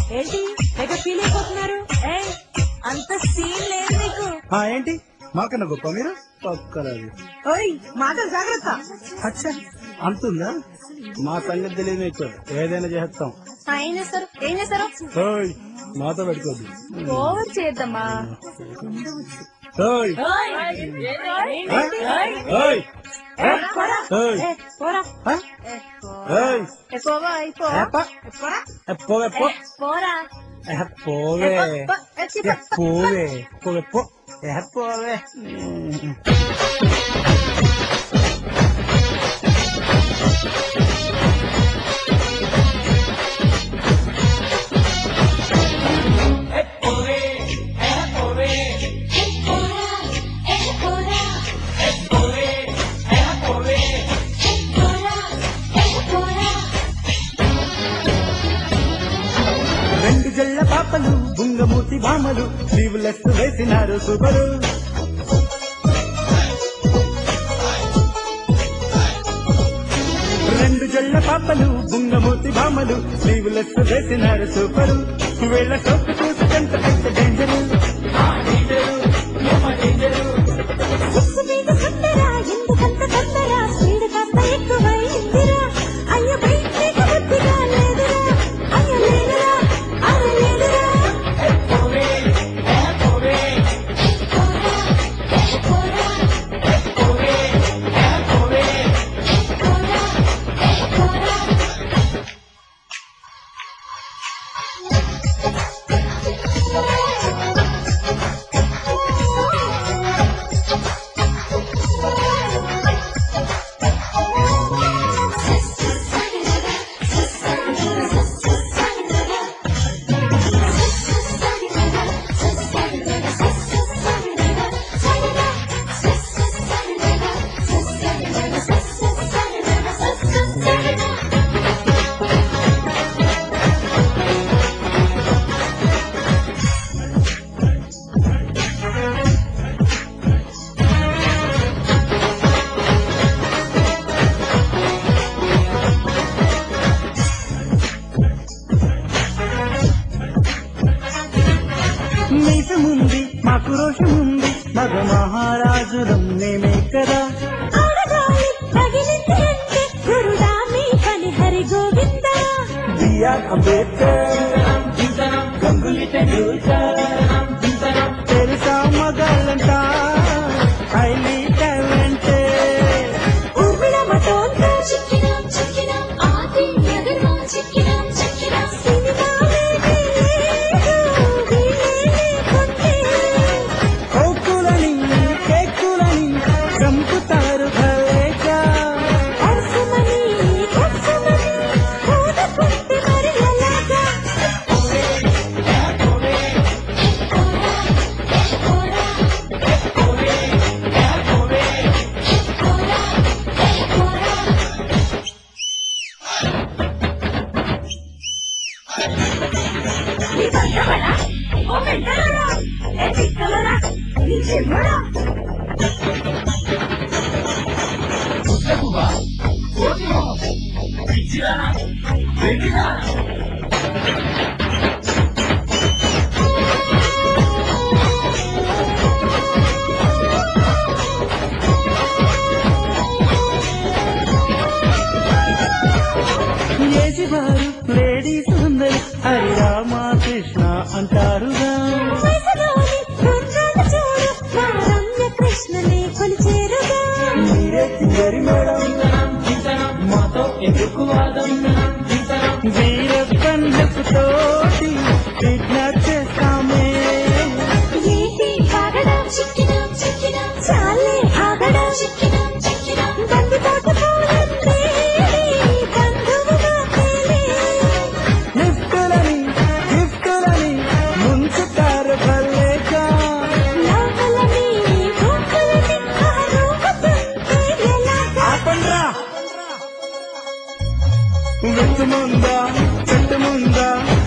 ఏంటి తెగ ఫీల్ అయిపోతున్నారు? అంత సీన్ లేదు నీకు. ఏంటి మాకన్నా గొప్ప మీరు పక్కరాదు. మాటలు జాగ్రత్త. అచ్చా అంతుందా? మా సంగతి తెలియదు మీకు. ఏదైనా చేస్తాం. ఏం చేస్తారు? ఏం చేస్తారు? మాతో పెట్టుకోద్దు. ఓవర్ చేద్దామా? పోవే. రెండు జల్ల పాపలు బుంగమూతి భామలు స్లీవ్లెస్ వేసినారు సూపరు. రెండు జల్ల పాపలు బుంగమూతి భామలు స్లీవ్లెస్ వేసినారు సూపరు. వీళ్ళ సోపు చూసుకంత పెద్ద డేంజరు. మీసముంది మాకు రోషముంది మగ మహారాజులం మేమే కదా. బిఆర్ అంబేద్కర్ గంగులీ టెండూల్కర్ తెలుసా మగాళ్ళంట హైలీ టాలెంటెడ్. ఏజివారు లేడీస్ అందరు హరి రామ కృష్ణ అంటారుగా. మీరే తింగరి మేడం మాతో ఎందుకు వాదం. వీరప్పన్నతోటి కిడ్నాప్ చేస్తామే. గిఫ్టులని ముంచుతారు భలేగా. ఆపండ్రా. వెత్తు ముందా చెట్టు ముందా